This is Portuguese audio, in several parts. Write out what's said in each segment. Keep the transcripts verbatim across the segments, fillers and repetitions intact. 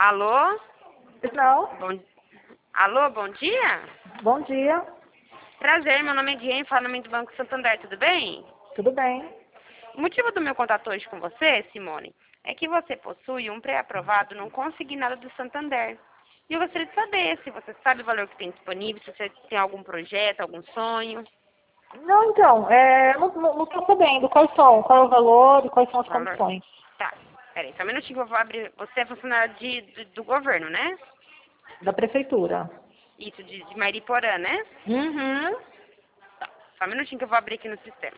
Alô? Não. Bom... Alô, bom dia? Bom dia. Prazer, meu nome é Guilherme, falo no nome do Banco Santander, tudo bem? Tudo bem? O motivo do meu contato hoje com você, Simone, é que você possui um pré-aprovado não consignado do Santander. E eu gostaria de saber se você sabe o valor que tem disponível, se você tem algum projeto, algum sonho. Não, então, é, não, não, não estou sabendo quais são, qual é o valor e quais são as Valor? condições. Tá, peraí, só um minutinho que eu vou abrir. Você é funcionário de, do, do governo, né? Da prefeitura. Isso, de, de Mariporã, né? Uhum. Tá, só um minutinho que eu vou abrir aqui no sistema.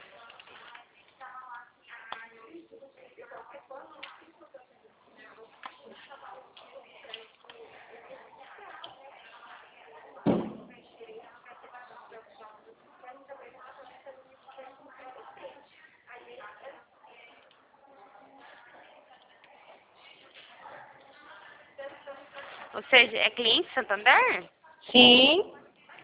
Ou seja, é cliente Santander? Sim.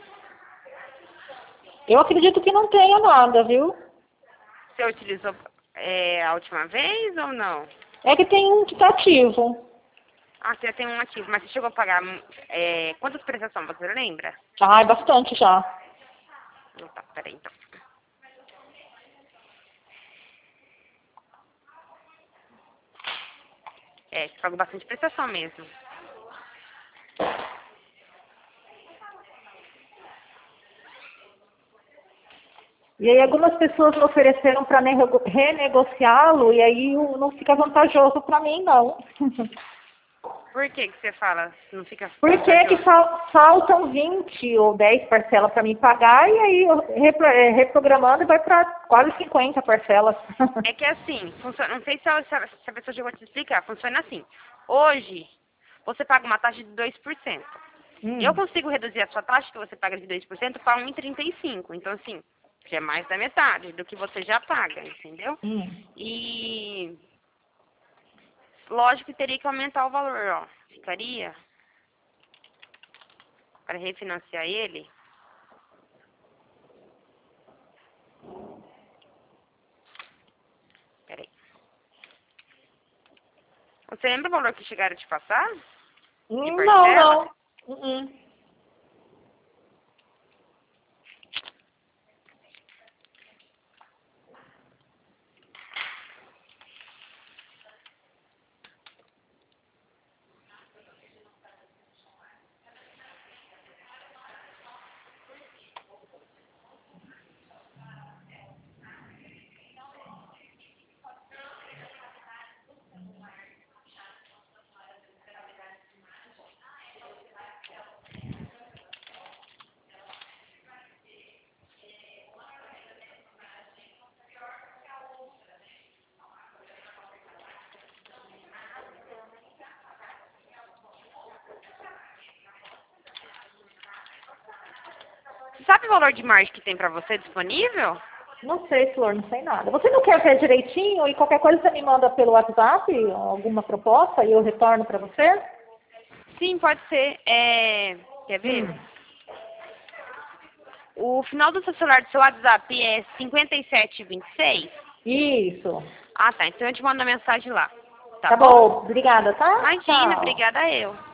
Eu acredito que não tenha nada, viu? Você utilizou é, a última vez ou não? É que tem um que tá ativo. Ah, você já tem um ativo, mas você chegou a pagar é, quantas prestações, você lembra? Ah, é bastante já. Não, tá, peraí então. É, você pagou bastante prestação mesmo. E aí algumas pessoas me ofereceram para renegociá-lo e aí não fica vantajoso para mim, não. Por que que você fala não fica Por que que vantajoso? fal- faltam vinte ou dez parcelas para mim pagar e aí eu repro- eh, reprogramando vai para quase cinquenta parcelas? É que assim, funciona, não sei se a, se a se a pessoa chegou a te explicar, funciona assim. Hoje, você paga uma taxa de dois por cento. Eu Hum. consigo reduzir a sua taxa que você paga de dois por cento para um vírgula trinta e cinco. Então, assim, já é mais da metade do que você já paga, entendeu? Hum. E lógico que teria que aumentar o valor, ó. Ficaria para refinanciar ele. Peraí. Você lembra o valor que chegaram a te passar? De Hum, Não, parcela? não. Hum, hum. Você sabe o valor de margem que tem para você disponível? Não sei, Flor, não sei nada. Você não quer ver direitinho e qualquer coisa você me manda pelo WhatsApp alguma proposta e eu retorno para você? Sim, pode ser. É... Quer ver? Hum. O final do seu celular do seu WhatsApp é cinquenta e sete vinte e seis? Isso. Ah, tá. Então eu te mando a mensagem lá. Tá Tá bom? bom. Obrigada, tá? Imagina, Tchau. obrigada a eu.